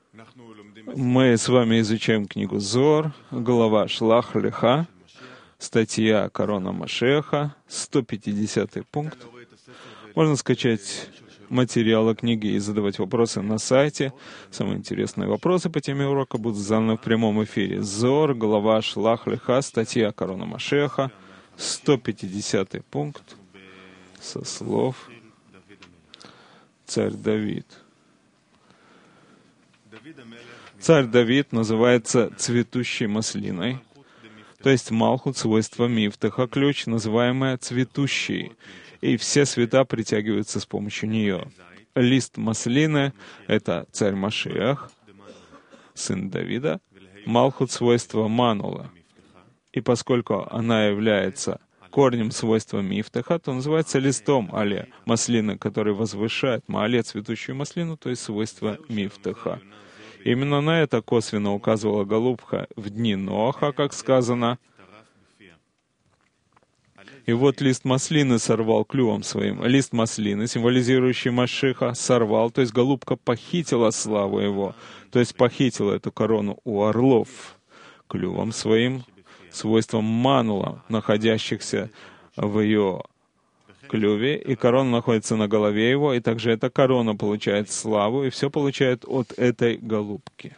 Мы с вами изучаем книгу Зор, глава Шлах Леха, статья Корона Машеха, 150 пункт. Можно скачать материалы книги и задавать вопросы на сайте. Самые интересные вопросы по теме урока будут заданы в прямом эфире. Зор, глава Шлах Леха, статья Корона Машеха, 150 пункт, со слов «Царь Давид». Царь Давид называется цветущей маслиной, то есть Малхут — свойство Мифтаха, ключ, называемая цветущей, и все света притягиваются с помощью нее. Лист маслины — это царь Машиах, сын Давида, Малхут — свойство Манула, и поскольку она является корнем свойства Мифтаха, то называется листом Але, маслины, который возвышает Маале, цветущую маслину, то есть свойство Мифтаха. Именно на это косвенно указывала Голубка в дни Ноаха, как сказано. И вот лист маслины сорвал клювом своим. Лист маслины, символизирующий Машиха, сорвал, то есть Голубка похитила славу его, то есть похитила эту корону у орлов клювом своим, свойством манула, находящихся в ее клюве, и корона находится на голове его, и также эта корона получает славу, и все получает от этой голубки.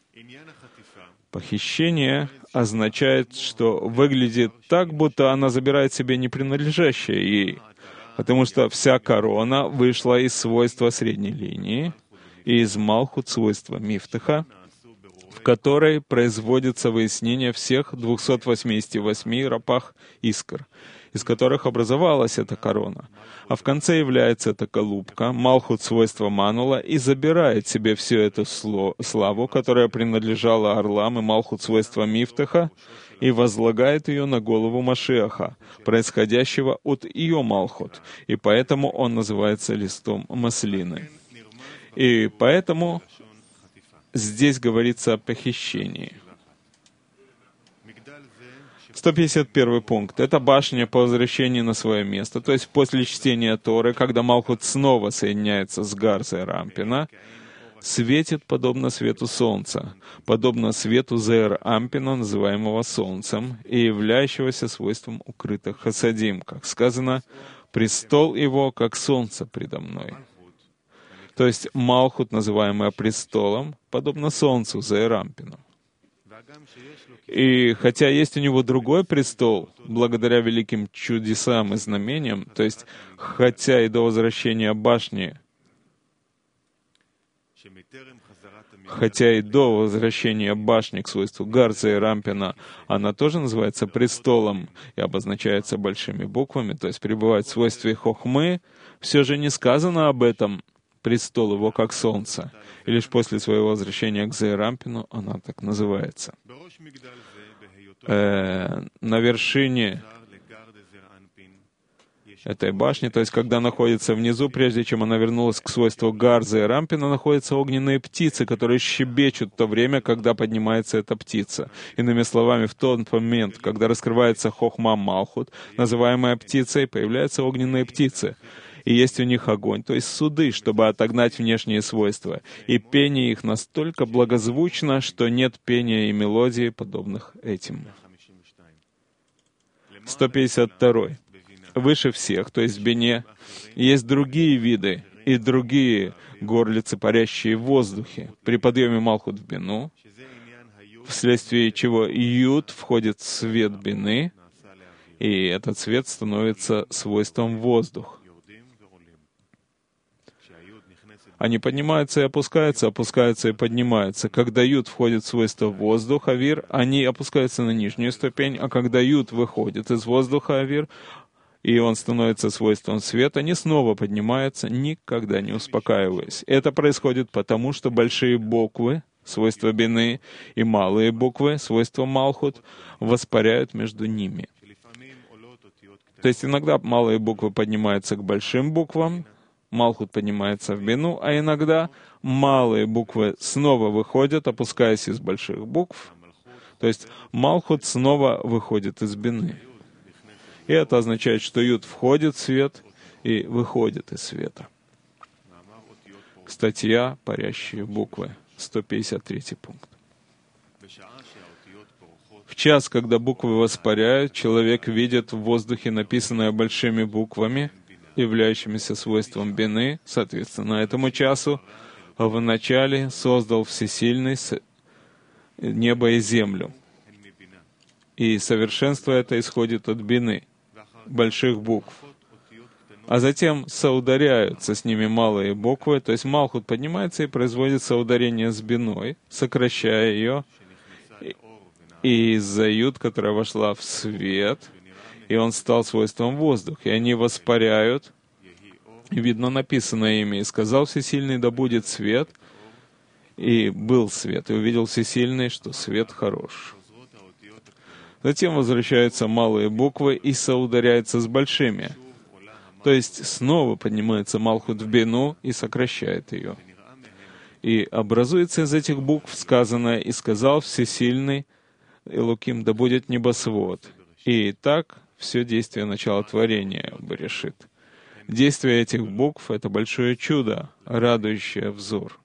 Похищение означает, что выглядит так, будто она забирает себе не принадлежащее ей, потому что вся корона вышла из свойства средней линии и из Малхут свойства Мифтаха, в которой производится выяснение всех 288 рапах искр, из которых образовалась эта корона. А в конце является эта голубка, Малхут свойства Манула, и забирает себе всю эту славу, которая принадлежала орлам, и Малхут свойства Мифтаха, и возлагает ее на голову Машиаха, происходящего от ее Малхут, и поэтому он называется листом маслины. И поэтому здесь говорится о похищении. 151 пункт. Это башня по возвращении на свое место, то есть после чтения Торы, когда Малхут снова соединяется с Гарзой Рампина, светит подобно свету солнца, подобно свету Зеэр Ампина, называемого солнцем, и являющегося свойством укрытых хасадим, как сказано, «Престол его, как солнце предо мной». То есть Малхут, называемая престолом, подобно солнцу Зеэр Ампину. И хотя есть у него другой престол, благодаря великим чудесам и знамениям, то есть хотя и до возвращения башни, к свойству Гарза и Рампина, она тоже называется престолом и обозначается большими буквами, то есть пребывает в свойстве Хохмы, все же не сказано об этом, престол его как солнце, и лишь после своего возвращения к Зеэрампину она так называется. На вершине этой башни, то есть когда находится внизу, прежде чем она вернулась к свойству Гарза и Рампина, находятся огненные птицы, которые щебечут в то время, когда поднимается эта птица. Иными словами, в тот момент, когда раскрывается Хохма Малхут, называемая птицей, появляются огненные птицы. И есть у них огонь, то есть суды, чтобы отогнать внешние свойства. И пение их настолько благозвучно, что нет пения и мелодии, подобных этим. 152. Выше всех, то есть в Бине, есть другие виды и другие горлицы, парящие в воздухе. При подъеме Малхут в Бину, вследствие чего Юд входит в свет Бины, и этот свет становится свойством воздух. Они поднимаются и опускаются, опускаются и поднимаются. Когда Юд входит в свойство воздуха, Авир, они опускаются на нижнюю ступень, а когда Юд выходит из воздуха, Авир, и он становится свойством света, они снова поднимаются, никогда не успокаиваясь. Это происходит потому, что большие буквы, свойства Бины, и малые буквы, свойства Малхут, воспаряют между ними. То есть иногда малые буквы поднимаются к большим буквам, Малхут поднимается в Бину, а иногда малые буквы снова выходят, опускаясь из больших букв. То есть Малхут снова выходит из Бины. И это означает, что Юд входит в свет и выходит из света. Статья «Парящие буквы». 153 пункт. В час, когда буквы воспаряют, человек видит в воздухе написанное большими буквами, являющимися свойством бины, соответственно, этому часу, вначале создал Всесильный небо и землю. И совершенство это исходит от бины, больших букв. А затем соударяются с ними малые буквы, то есть Малхут поднимается и производит соударение с биной, сокращая ее, и из-за Юд, которая вошла в свет, и он стал свойством воздуха, и они воспаряют, и видно написано ими, и сказал Всесильный, да будет свет, и был свет, и увидел Всесильный, что свет хорош. Затем возвращаются малые буквы и соударяются с большими. То есть снова поднимается Малхут в бину и сокращает ее. И образуется из этих букв сказанное «И сказал Всесильный Элоким, да будет небосвод». И так все действие начала творения Берешит. Действие этих букв — это большое чудо, радующее взор.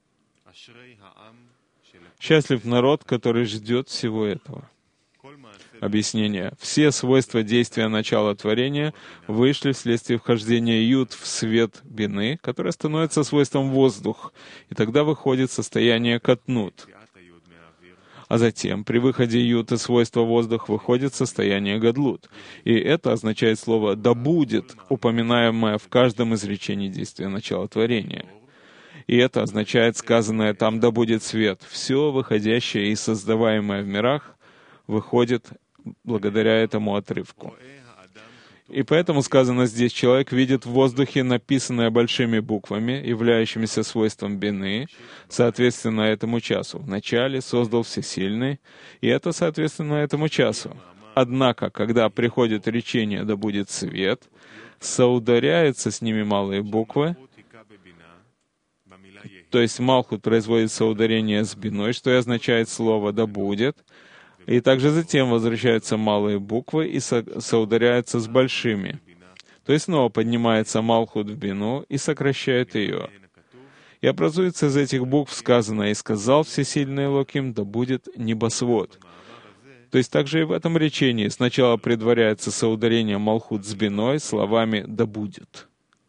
Счастлив народ, который ждет всего этого. Объяснение. Все свойства действия начала творения вышли вследствие вхождения Юд в свет бины, которое становится свойством воздух, и тогда выходит состояние катнут. А затем, при выходе Юд из свойства воздух, выходит состояние гадлут. И это означает слово «да будет», упоминаемое в каждом изречении действия начала творения. И это означает сказанное там «да будет свет». Все выходящее и создаваемое в мирах выходит благодаря этому отрывку. И поэтому сказано здесь, человек видит в воздухе написанное большими буквами, являющимися свойством бины, соответственно этому часу. Вначале создал Всесильный, и это соответственно этому часу. Однако, когда приходит речение «да будет свет», соударяются с ними малые буквы, то есть Малхут производит соударение с биной, что и означает слово «да будет», и также затем возвращаются малые буквы и соударяются с большими. То есть снова поднимается Малхут в бину и сокращает ее. И образуется из этих букв сказано «И сказал Всесильный Элоким, да будет небосвод». То есть также и в этом речении сначала предваряется соударение Малхут с биной словами «да будет».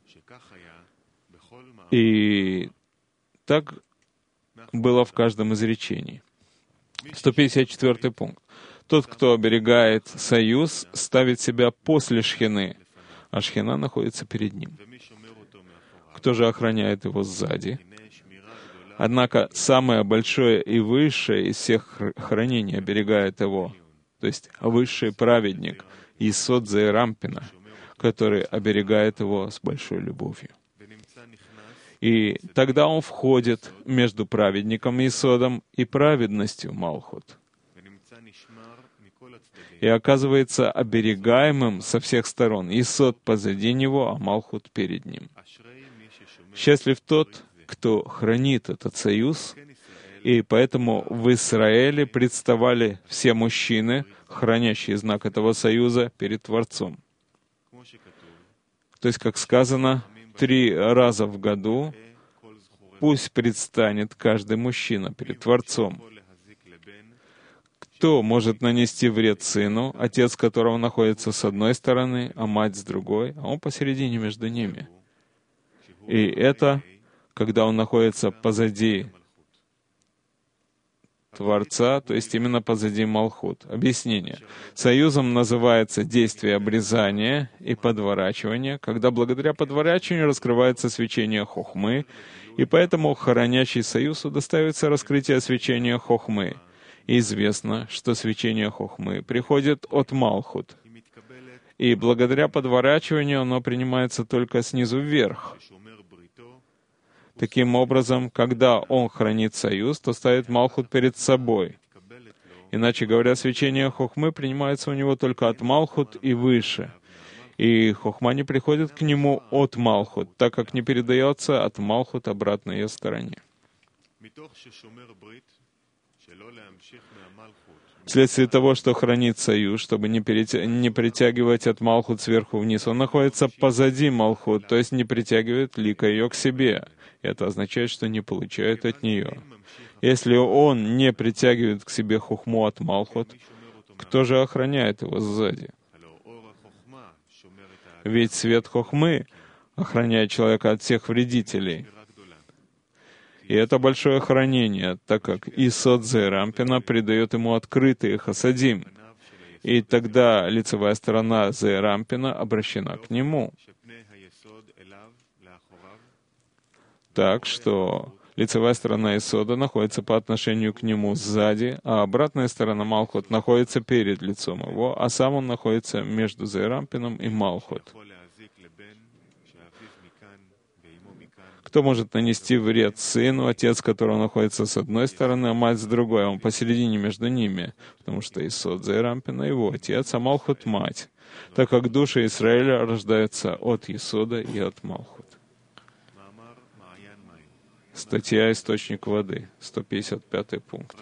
И так было в каждом изречении. 154 пункт. Тот, кто оберегает союз, ставит себя после шхины, а шхина находится перед ним. Кто же охраняет его сзади? Однако самое большое и высшее из всех хранений оберегает его, то есть высший праведник, Исод Зеэрампина, который оберегает его с большой любовью. И тогда он входит между праведником Исодом и праведностью Малхут. И оказывается оберегаемым со всех сторон. Исод позади него, а Малхут перед ним. Счастлив тот, кто хранит этот союз, и поэтому в Израиле представали все мужчины, хранящие знак этого союза, перед Творцом. То есть, как сказано, 3 раза в году пусть предстанет каждый мужчина перед Творцом. Кто может нанести вред сыну, отец которого находится с одной стороны, а мать с другой, а он посередине между ними? И это, когда он находится позади Творца, то есть именно позади Малхут. Объяснение. Союзом называется действие обрезания и подворачивания, когда благодаря подворачиванию раскрывается свечение Хохмы, и поэтому хранящий союз удостаивается раскрытия свечения Хохмы. И известно, что свечение Хохмы приходит от Малхут, и благодаря подворачиванию оно принимается только снизу вверх. Таким образом, когда он хранит союз, то ставит Малхут перед собой. Иначе говоря, свечение Хохмы принимается у него только от Малхут и выше. И Хохма не приходит к нему от Малхут, так как не передается от Малхут обратно ее стороне. Вследствие того, что хранит союз, чтобы не притягивать от Малхут сверху вниз, он находится позади Малхут, то есть не притягивает лика ее к себе. Это означает, что не получает от нее. Если он не притягивает к себе хухму от Малхут, кто же охраняет его сзади? Ведь свет хохмы охраняет человека от всех вредителей. И это большое хранение, так как Исод Зерампина придает ему открытые хасадим. И тогда лицевая сторона Зерампина обращена к нему. Так что лицевая сторона Исода находится по отношению к нему сзади, а обратная сторона Малхут находится перед лицом его, а сам он находится между Зерампином и Малхут. Кто может нанести вред сыну, отец которого находится с одной стороны, а мать с другой, а он посередине между ними, потому что Исод Зерампина его отец, а Малхут — мать, так как души Израиля рождаются от Исода и от Малхут. Статья «Источник воды», 155 пункт.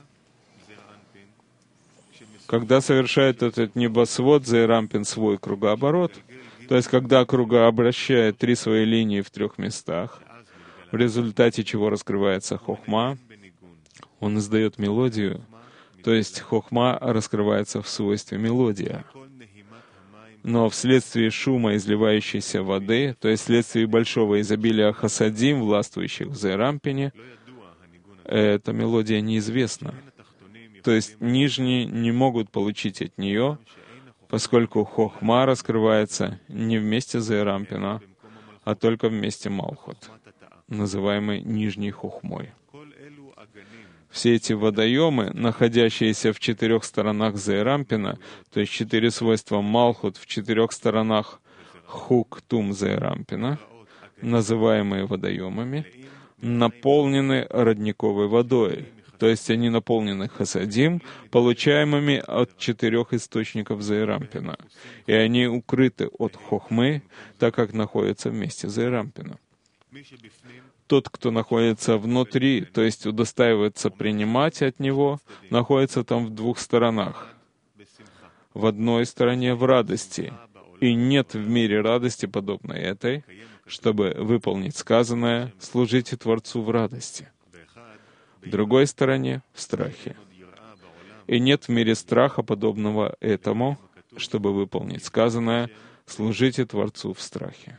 Когда совершает этот небосвод Зерампин свой кругооборот, то есть когда кругообращает 3 свои линии в 3 местах, в результате чего раскрывается хохма, он издает мелодию, то есть хохма раскрывается в свойстве мелодия. Но вследствие шума изливающейся воды, то есть вследствие большого изобилия хасадим, властвующих в Зерампине, эта мелодия неизвестна. То есть нижние не могут получить от нее, поскольку хохма раскрывается не вместе Зерампина, а только вместе Малхут, называемый нижней хохмой. Все эти водоемы, находящиеся в 4 сторонах Зерампина, то есть 4 свойства Малхут в 4 сторонах Хук-Тум Зерампина, называемые водоемами, наполнены родниковой водой, то есть они наполнены хасадим, получаемыми от 4 источников Зерампина, и они укрыты от хохмы, так как находятся вместе Зерампина. Тот, кто находится внутри, то есть удостаивается принимать от него, находится там в 2 сторонах. В одной стороне в радости, и нет в мире радости, подобной этой, чтобы выполнить сказанное, служите Творцу в радости. В другой стороне — в страхе. И нет в мире страха, подобного этому, чтобы выполнить сказанное, служите Творцу в страхе.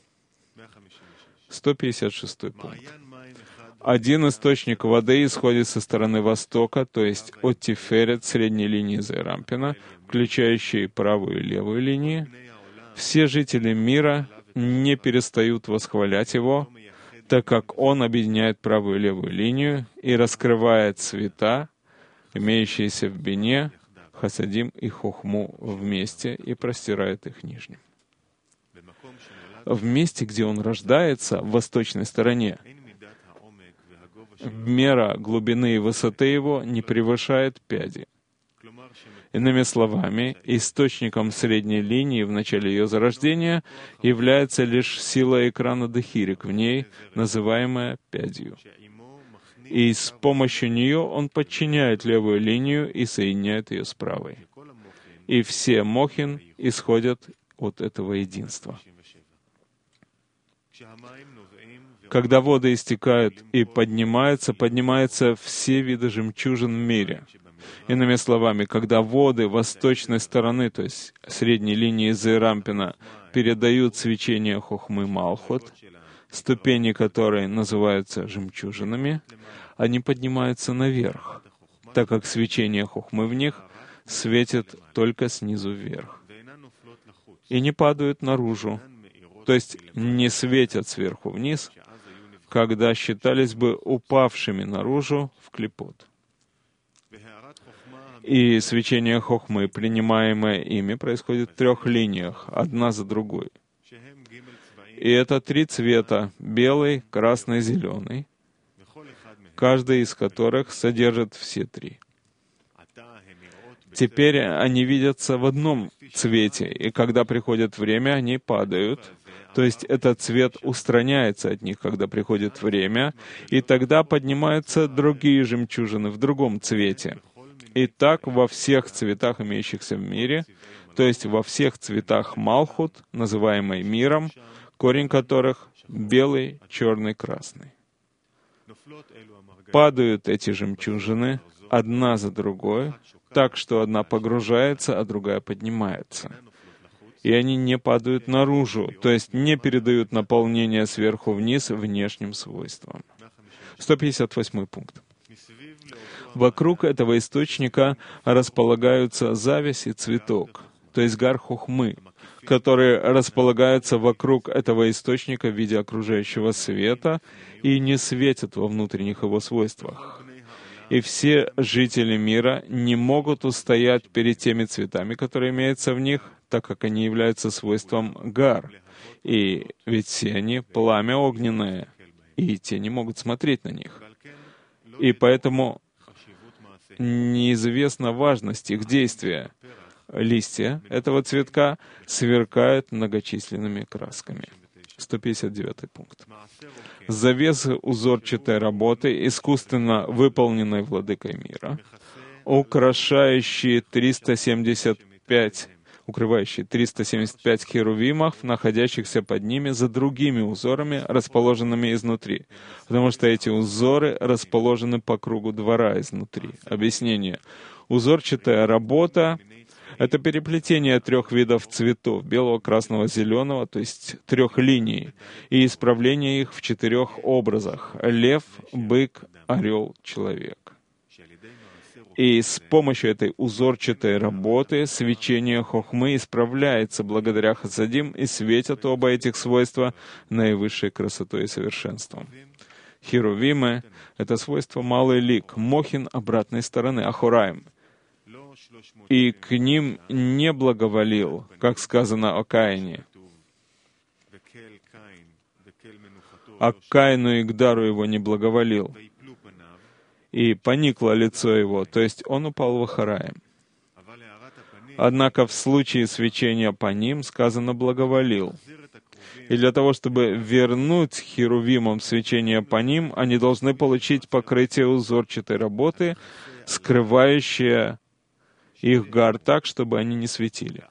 156 пункт. Один источник воды исходит со стороны востока, то есть от Тиферет, средней линии Зерампина, включающей правую и левую линии. Все жители мира не перестают восхвалять его, так как он объединяет правую и левую линию и раскрывает цвета, имеющиеся в бине, хасадим и хохму вместе, и простирает их нижним. В месте, где он рождается, в восточной стороне, мера глубины и высоты его не превышает пяди. Иными словами, источником средней линии в начале ее зарождения является лишь сила экрана Дехирик в ней, называемая пядью. И с помощью нее он подчиняет левую линию и соединяет ее с правой. И все мохин исходят от этого единства. Когда воды истекают и поднимаются все виды жемчужин в мире. Иными словами, когда воды восточной стороны, то есть средней линии Зерампина, передают свечение хохмы Малхут, ступени которой называются жемчужинами, они поднимаются наверх, так как свечение хохмы в них светит только снизу вверх, и не падают наружу, то есть не светят сверху вниз, когда считались бы упавшими наружу в клипот. И свечение хохмы, принимаемое ими, происходит в 3 линиях, одна за другой. И это 3 цвета — белый, красный, зеленый, каждый из которых содержит все 3. Теперь они видятся в одном цвете, и когда приходит время, они падают. То есть этот цвет устраняется от них, когда приходит время, и тогда поднимаются другие жемчужины в другом цвете. И так во всех цветах, имеющихся в мире, то есть во всех цветах Малхут, называемый миром, корень которых белый, черный, красный. Падают эти жемчужины одна за другой, так что одна погружается, а другая поднимается. И они не падают наружу, то есть не передают наполнение сверху вниз внешним свойствам. 158 пункт. Вокруг этого источника располагаются зависть и цветок, то есть гар хохмы, которые располагаются вокруг этого источника в виде окружающего света и не светят во внутренних его свойствах. И все жители мира не могут устоять перед теми цветами, которые имеются в них, так как они являются свойством гар. И ведь все они пламя огненное, и те не могут смотреть на них. И поэтому неизвестна важность их действия. Листья этого цветка сверкают многочисленными красками. 159 пункт. Завесы узорчатой работы, искусственно выполненной владыкой мира, укрывающие 375 херувимов, находящихся под ними за другими узорами, расположенными изнутри, потому что эти узоры расположены по кругу двора изнутри. Объяснение. Узорчатая работа — это переплетение 3 видов цветов — белого, красного, зеленого, то есть 3 линий, и исправление их в 4 образах — лев, бык, орел, человек. И с помощью этой узорчатой работы свечение хохмы исправляется благодаря хасадим, и светят оба этих свойства наивысшей красотой и совершенством. Херувимы — это свойство малый лик, мохин обратной стороны, ахураим. И к ним не благоволил, как сказано о Каине. А Каину и Гдару его не благоволил. И поникло лицо его, то есть он упал в ахураим. Однако в случае свечения по ним сказано «благоволил». И для того, чтобы вернуть херувимам свечение по ним, они должны получить покрытие узорчатой работы, скрывающее их гар так, чтобы они не светили.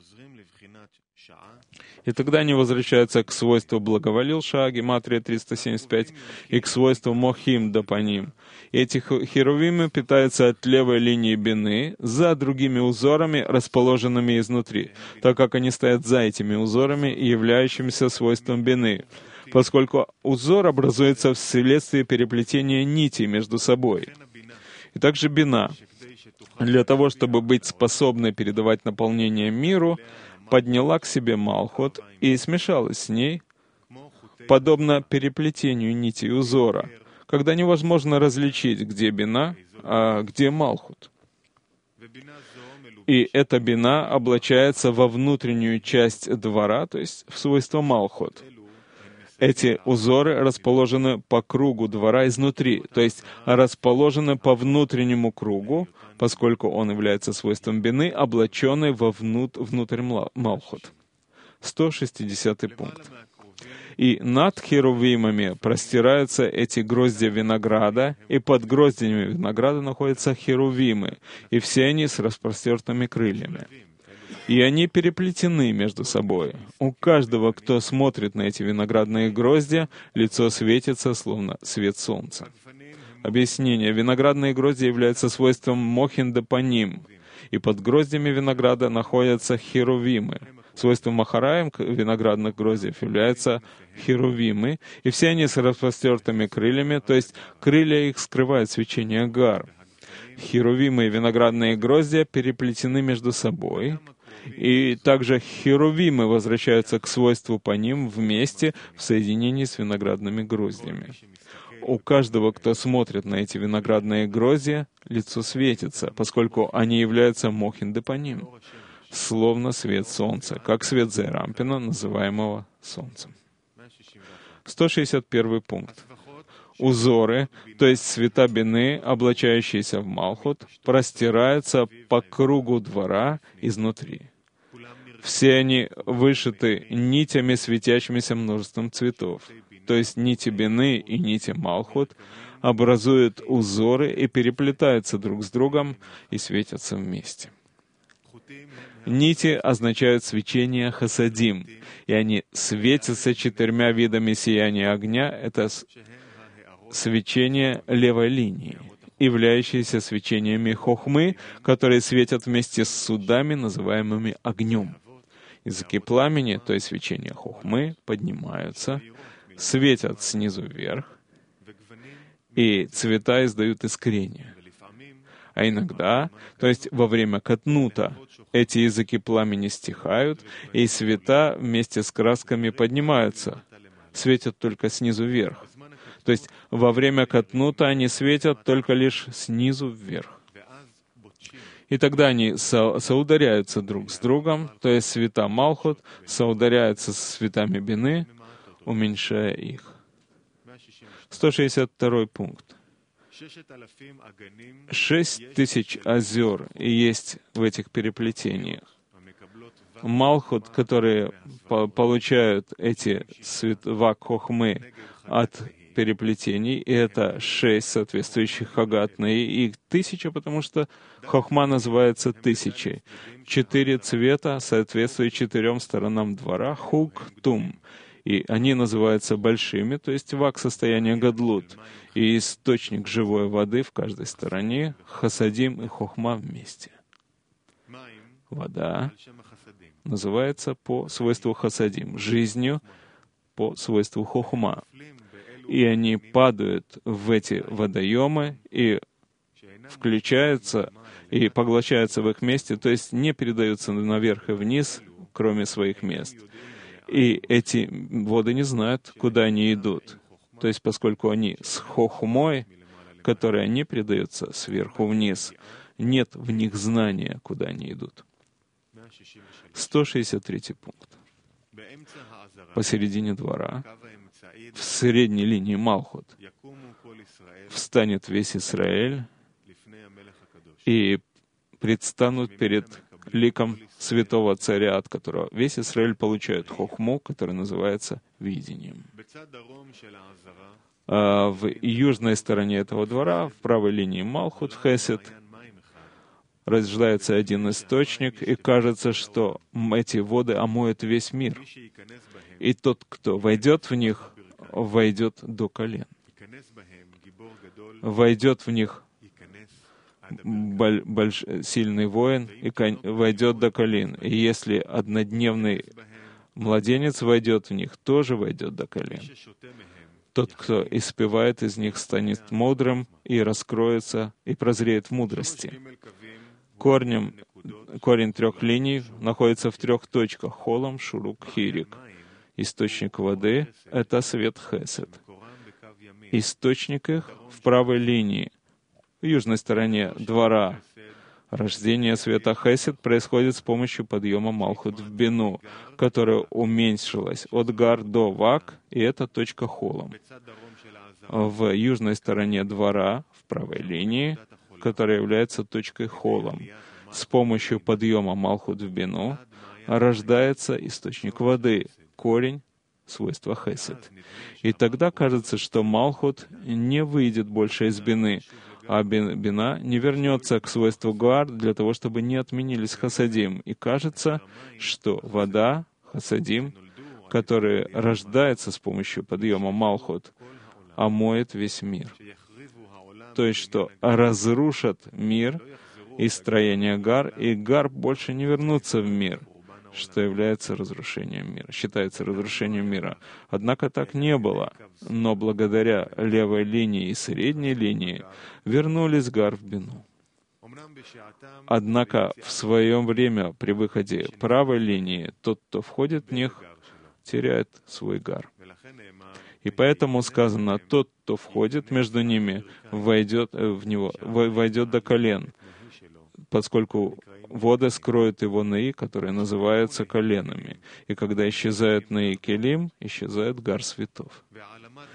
И тогда они возвращаются к свойству благоволил, ша, гематрия 375, и к свойству мохим, допоним. И эти херувимы питаются от левой линии бины за другими узорами, расположенными изнутри, так как они стоят за этими узорами и являющимися свойством бины, поскольку узор образуется вследствие переплетения нитей между собой. И также бина, для того, чтобы быть способной передавать наполнение миру, подняла к себе Малхут и смешалась с ней, подобно переплетению нитей узора, когда невозможно различить, где бина, а где Малхут. И эта бина облачается во внутреннюю часть двора, то есть в свойство Малхут. Эти узоры расположены по кругу двора изнутри, то есть расположены по внутреннему кругу, поскольку он является свойством бины, облаченный внутрь Малхут. 160 пункт. И над херувимами простираются эти гроздья винограда, и под гроздьями винограда находятся херувимы, и все они с распростертыми крыльями. И они переплетены между собой. У каждого, кто смотрит на эти виноградные гроздья, лицо светится, словно свет солнца. Объяснение. Виноградные гроздья являются свойством мохин допоним, и под гроздьями винограда находятся херувимы. Свойством махараем виноградных гроздьев являются херувимы, и все они с распростертыми крыльями, то есть крылья их скрывают свечение гар. Херувимы и виноградные гроздья переплетены между собой, и также херувимы возвращаются к свойству по ним вместе в соединении с виноградными гроздьями. У каждого, кто смотрит на эти виноградные гроздья, лицо светится, поскольку они являются мохин де по ним, словно свет солнца, как свет Зейрампина, называемого солнцем. 161 пункт. узоры, то есть цвета бины, облачающиеся в Малхут, простираются по кругу двора изнутри. Все они вышиты нитями, светящимися множеством цветов. То есть нити бины и нити Малхут образуют узоры и переплетаются друг с другом и светятся вместе. Нити означают свечение хасадим, и они светятся 4 видами сияния огня. Это свечение левой линии, являющиеся свечениями хохмы, которые светят вместе с судами, называемыми огнем. Языки пламени, то есть свечение хохмы, поднимаются, светят снизу вверх, и цвета издают искрение. А иногда, то есть во время катнута, эти языки пламени стихают, и цвета вместе с красками поднимаются, светят только снизу вверх. То есть во время катнута они светят только лишь снизу вверх. И тогда они соударяются друг с другом, то есть цвета Малхут соударяются со цветами бины, уменьшая их. 162 пункт. 6000 озер есть в этих переплетениях. Малхут, которые получают эти цвета хохмы от переплетений, и это 6 соответствующих хагатные, и 1000, потому что хохма называется 1000. 4 цвета соответствуют 4 сторонам двора, хук, тум. И они называются большими, то есть вак состояния гадлут, и источник живой воды в каждой стороне, хасадим и хохма вместе. Вода называется по свойству хасадим, жизнью по свойству хохма. И они падают в эти водоемы и включаются и поглощаются в их месте, то есть не передаются наверх и вниз, кроме своих мест. И эти воды не знают, куда они идут. То есть поскольку они с хохмой, которая не передается сверху вниз, нет в них знания, куда они идут. 163 пункт. Посередине двора, в средней линии Малхут, встанет весь Израиль и предстанут перед ликом святого царя, от которого весь Израиль получает хохму, который называется видением. В южной стороне этого двора, в правой линии Малхут, Хесед, рождается один источник, и кажется, что эти воды омоют весь мир. И тот, кто войдет в них, войдет до колен. Войдет в них сильный воин и войдет до колен. И если однодневный младенец войдет в них, тоже войдет до колен. Тот, кто испевает из них, станет мудрым и раскроется, и прозреет в мудрости. Корень 3 линий находится в 3 точках: холом, шурук, хирик. Источник воды — это свет Хесед. Источник их в правой линии, в южной стороне двора. Рождение света Хесед происходит с помощью подъема Малхут в бину, которая уменьшилась от гар до вак, и это точка холом. В южной стороне двора, в правой линии, которая является точкой холом, с помощью подъема Малхут в бину рождается источник воды, корень свойства Хесед. И тогда кажется, что Малхут не выйдет больше из бины, а бина не вернется к свойству гар для того, чтобы не отменились хасадим. И кажется, что вода, хасадим, который рождается с помощью подъема Малхут, омоет весь мир. То есть, что разрушат мир и строение гар, и гар больше не вернутся в мир, что является разрушением мира, считается разрушением мира. Однако так не было, но благодаря левой линии и средней линии вернулись гар в бину. Однако в свое время при выходе правой линии тот, кто входит в них, теряет свой гар. И поэтому сказано: тот, кто входит между ними, войдет в него, войдет до колен, поскольку воды скроют его наи, которые называются коленами. И когда исчезает наи келим, исчезает гар светов.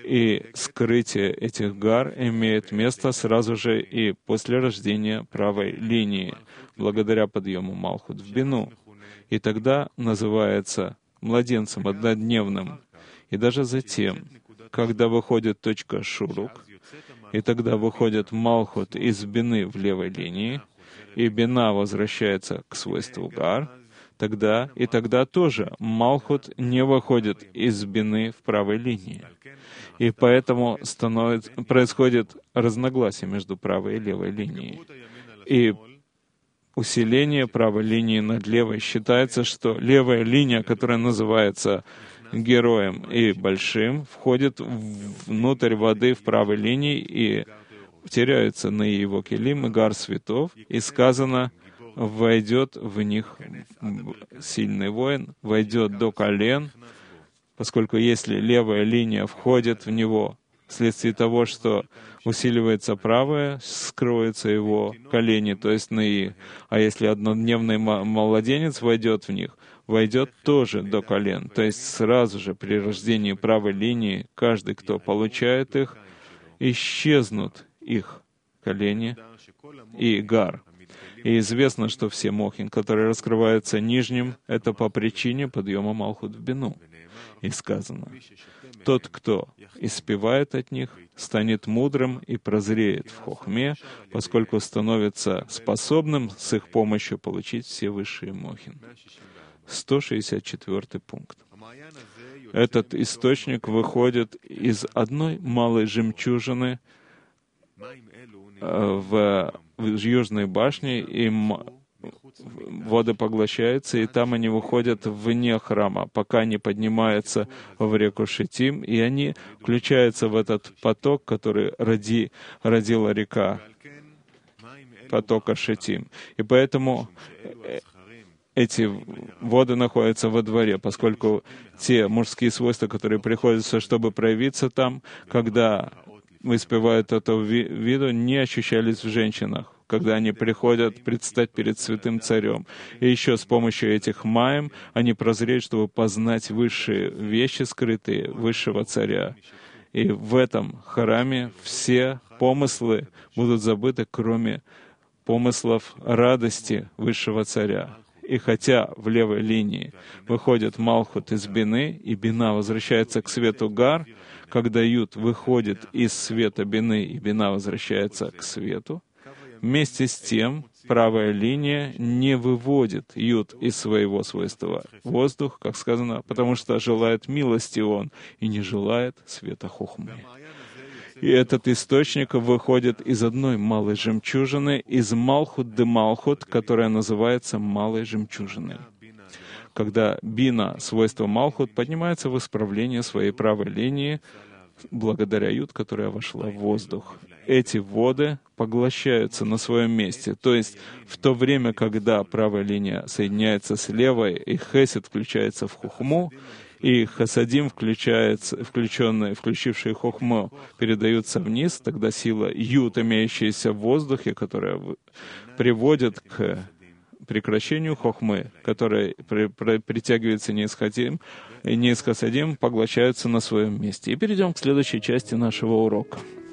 И скрытие этих гар имеет место сразу же и после рождения правой линии, благодаря подъему Малхут в Бину. И тогда называется младенцем однодневным. И даже затем, когда выходит точка Шурук, и тогда выходит Малхут из Бины в левой линии, и Бина возвращается к свойству гар, тогда тоже Малхут не выходит из Бины в правой линии. И поэтому происходит разногласие между правой и левой линией. И усиление правой линии над левой считается, что левая линия, которая называется героем и большим, входит внутрь воды в правой линии и теряются на его келим и гар светов, и сказано, войдет в них сильный воин, войдет до колен, поскольку если левая линия входит в него вследствие того, что усиливается правая, скроются его колени, то есть наи. А если однодневный младенец войдет в них, войдет тоже до колен. То есть сразу же при рождении правой линии каждый, кто получает их, исчезнут их колени и гар. И известно, что все мохин, которые раскрываются нижним, это по причине подъема Малхут в Бину. И сказано, тот, кто испевает от них, станет мудрым и прозреет в хохме, поскольку становится способным с их помощью получить все высшие мохин. 164 пункт. Этот источник выходит из одной малой жемчужины в южной башне, и воды поглощаются, и там они выходят вне храма, пока не поднимаются в реку Шитим, и они включаются в этот поток, который родила река потока Шитим. И поэтому эти воды находятся во дворе, поскольку те мужские свойства, которые приходятся, чтобы проявиться там, когда воспевают этого виду, не ощущались в женщинах, когда они приходят предстать перед святым царем. И еще с помощью этих маем они прозреют, чтобы познать высшие вещи, скрытые высшего царя. И в этом храме все помыслы будут забыты, кроме помыслов радости высшего царя. И хотя в левой линии выходит Малхут из Бины, и Бина возвращается к свету гар, когда Юд выходит из света Бины, и Бина возвращается к свету, вместе с тем правая линия не выводит Юд из своего свойства воздух, как сказано, потому что желает милости он и не желает света хохмы. И этот источник выходит из одной малой жемчужины, из Малхут де Малхут, которая называется малой жемчужиной. Когда Бина, свойство Малхут, поднимается в исправление своей правой линии, благодаря Юд, которая вошла в воздух. Эти воды поглощаются на своем месте. То есть в то время, когда правая линия соединяется с левой, и Хесед включается в Хохму, и Хасадим, включившие Хохму, передаются вниз, тогда сила Юд, имеющаяся в воздухе, которая приводит к прекращению Хохмы, которая притягивается не из Хасадим, поглощаются на своем месте. И перейдем к следующей части нашего урока.